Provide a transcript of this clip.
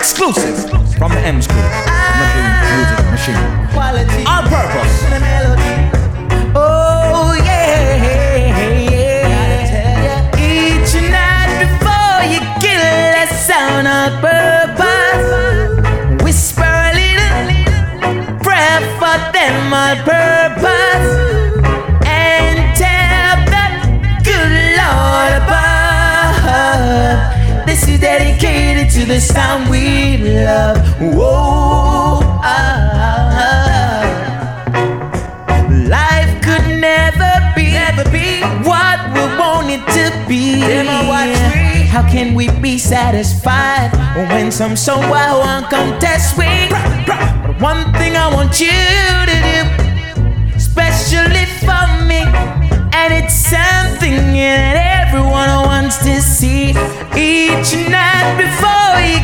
exclusive from the M School Music Machine. Quality. On purpose. And a melody. Oh yeah, yeah. Each night before you kill that sound on purpose. Whisper a little prayer for them on purpose. And tell the good Lord above, this is dedicated to the sound we love. Whoa, life could never be what we want it to be. How can we be satisfied when some someone won't contest we? But one thing I want you to do, especially for me, and it's something that everyone wants to see. Each night before you